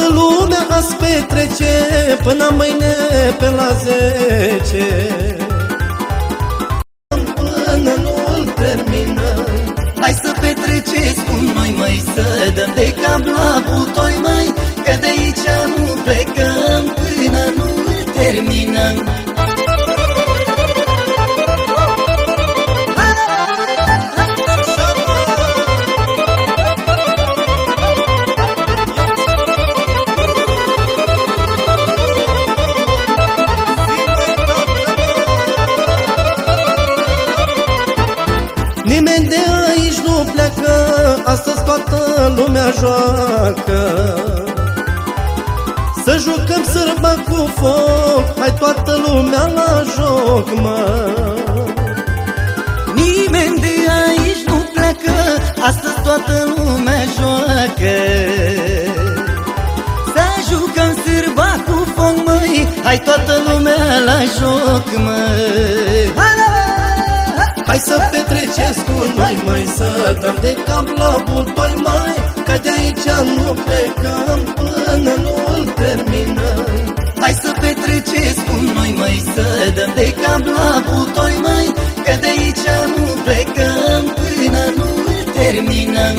Toată lumea azi petrece până mâine pe la 10. Până nu-l terminăm. Hai să petreceți cu noi, măi, să dăm de cap la butoi, măi, că de aici nu plecăm până nu-l terminăm. Nimeni de aici nu pleacă, astăzi toată lumea joacă. Să jucăm sârba cu foc, hai toată lumea la joc, mă. Nimeni de aici nu pleacă, astăzi toată lumea joacă. Să jucăm sârba cu foc, măi, hai toată lumea la joc, măi. Hai să petreceți cu noi, măi, să dăm de cap la butoi, măi, că de aici nu plecăm până nu-l terminăm. Hai să petreceți cu noi, măi, să dăm de cap la butoi, măi, că de aici nu plecăm până nu-l terminăm.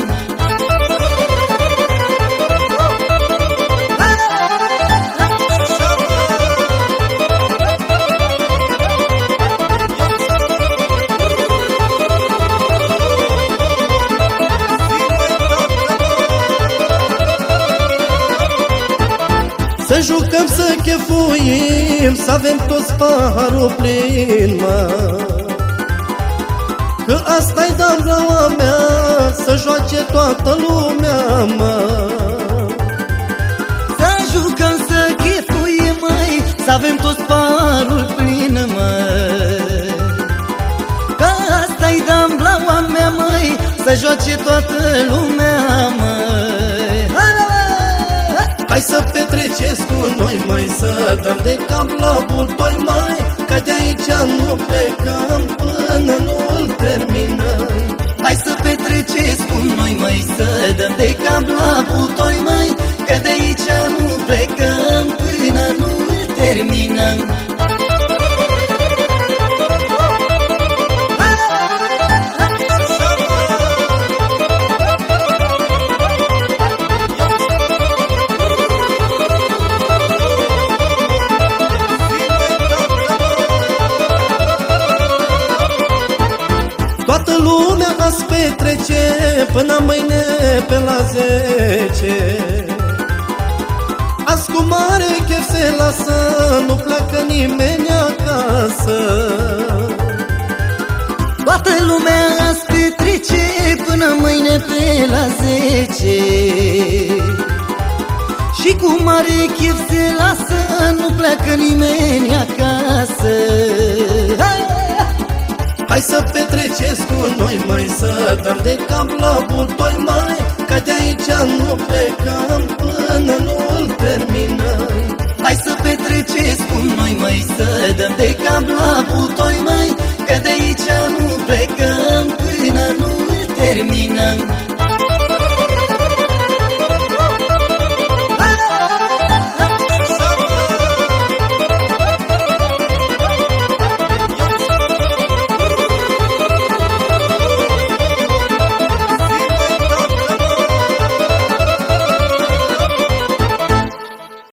Să jucăm, să chefuim, să avem toți paharul plin, mă. Că asta-i dablaua mea, să joace toată lumea, mă. Să jucăm, să chefuim, măi, să avem toți paharul plin, mă. Că asta-i dablaua mea, măi, să joace toată lumea, măi. Hai să petreceți cu noi, măi, să dăm de cap la butoi, măi, că de aici nu plecăm până nu-l terminăm. Hai să petreceți cu noi, măi, să dăm de cap la butoi, măi, că de aici nu plecăm până nu-l terminăm. Toată lumea azi petrece până mâine pe la 10. Azi cu mare chef se lasă, nu pleacă nimeni acasă. Toată lumea azi petrece până mâine pe la 10. Și cu mare chef se lasă, nu pleacă nimeni acasă. Hai să petreceți cu noi, măi, să dăm de cap la butoi, măi, că de aici nu plecăm până nu-l terminăm. Hai să petreceți cu noi, măi, să dăm de cap la butoi, măi, că de aici nu plecăm până nu-l terminăm.